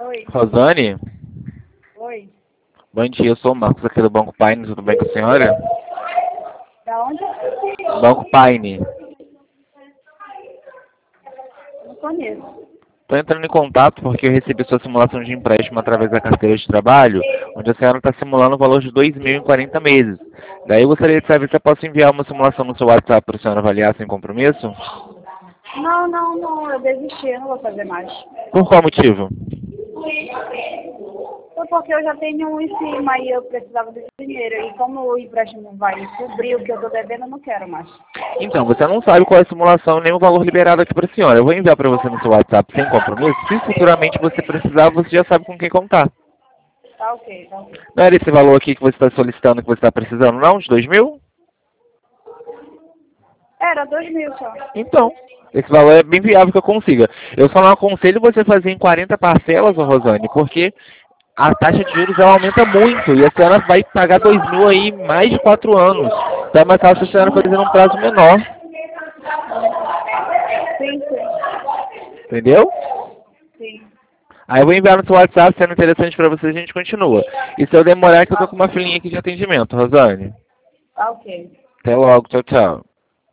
Oi. Rosane, Oi. bom dia, eu sou o Marcos aqui do Banco Paine, tudo bem com a senhora? Da onde? Banco Paine. Não conheço. Estou entrando em contato porque eu recebi sua simulação de empréstimo através da carteira de trabalho, onde a senhora está simulando o valor de 2.000 em 40 meses. Daí eu gostaria de saber se eu posso enviar uma simulação no seu WhatsApp para a senhora avaliar sem compromisso? Não, eu desisti, eu não vou fazer mais. Por qual motivo? Foi porque eu já tenho um em cima e eu precisava desse dinheiro. E como o empréstimo vai cobrir o que eu estou devendo, eu não quero mais. Então, você não sabe qual é a simulação nem o valor liberado aqui para a senhora. Eu vou enviar para você no seu WhatsApp sem compromisso. Se futuramente você precisar, você já sabe com quem contar. Tá ok, tá ok. Não era esse valor aqui que você está solicitando, que você está precisando, não? De 2.000? Era 2.000 só. Então, esse valor é bem viável que eu consiga. Eu só não aconselho você fazer em 40 parcelas, ô Rosane, porque a taxa de juros ela aumenta muito e a senhora vai pagar 2.000 aí em mais de 4 anos. Então é mais fácil a senhora fazer num prazo menor. Sim. Entendeu? Sim. Aí eu vou enviar no seu WhatsApp, sendo interessante para você, a gente continua. E se eu demorar, é que eu tô com uma filhinha aqui de atendimento, Rosane. Tá ok. Até logo, tchau, tchau.